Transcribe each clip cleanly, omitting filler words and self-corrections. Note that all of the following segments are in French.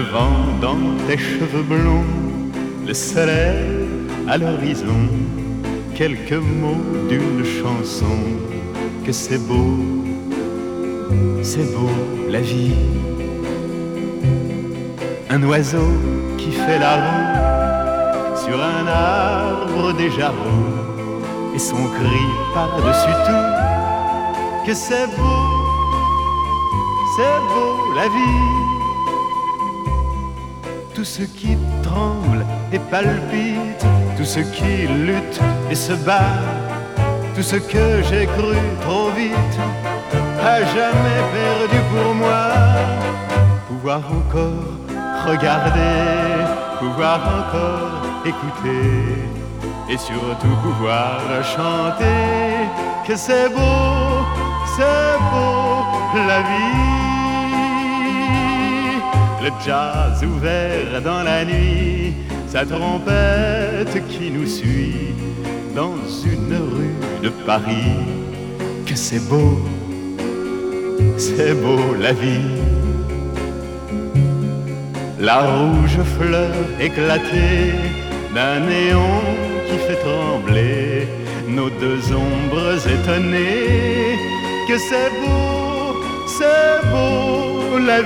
vent dans tes cheveux blonds, le soleil à l'horizon, quelques mots d'une chanson, que c'est beau la vie. Un oiseau qui fait la roue sur un arbre déjà roux, et son cri par-dessus tout, que c'est beau la vie. Tout ce qui tremble et palpite, tout ce qui lutte et se bat, tout ce que j'ai cru trop vite, à jamais perdu pour moi. Pouvoir encore regarder, pouvoir encore écouter, et surtout pouvoir chanter, que c'est beau la vie. Le jazz ouvert dans la nuit, sa trompette qui nous suit dans une rue de Paris, que c'est beau la vie. La rouge fleur éclatée d'un néon qui fait trembler nos deux ombres étonnées, que c'est beau la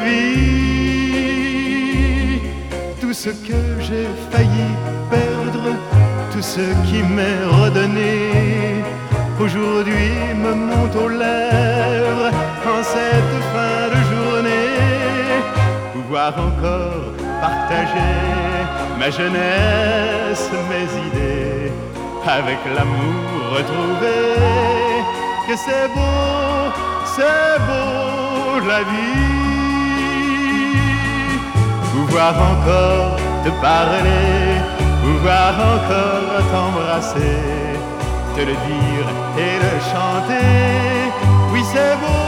vie. Tout ce que j'ai failli perdre, tout ce qui m'est redonné, aujourd'hui me monte aux lèvres en cette fin de journée. Pouvoir encore partager ma jeunesse, mes idées, avec l'amour retrouvé, que c'est beau la vie. Pouvoir encore te parler, pouvoir encore t'embrasser, te le dire et le chanter, oui c'est beau